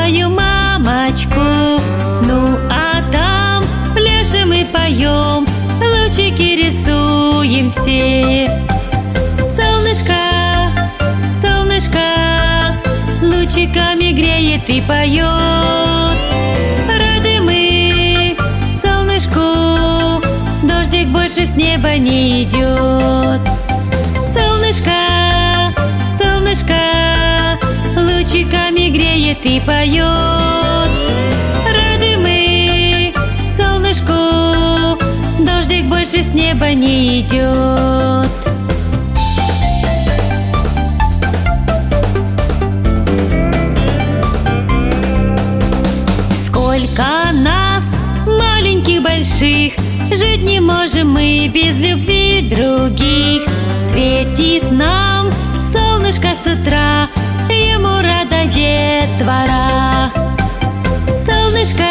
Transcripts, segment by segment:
свою мамочку. Ну а там пляшем и поем, лучики рисуем все. Солнышко, солнышко, лучиками греет и поет. Рады мы солнышку, дождик больше с неба не идет. Солнышко, солнышко, лучиками греет и поет. Рады мы солнышку, дождик больше с неба не идет. Сколько нас, маленьких, больших, жить не можем мы без любви других. Светит нам солнышко с утра, ему рада детвора. Солнышко,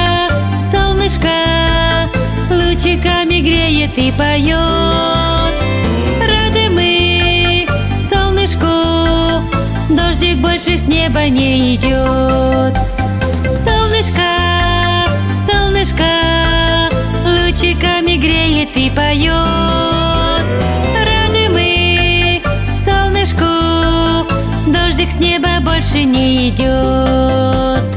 солнышко, лучиками греет и поет. Рады мы солнышку, дождик больше с неба не идет. Солнышко, солнышко, лучиками греет и поет. Рады мы солнышку, дождик с неба больше не идет.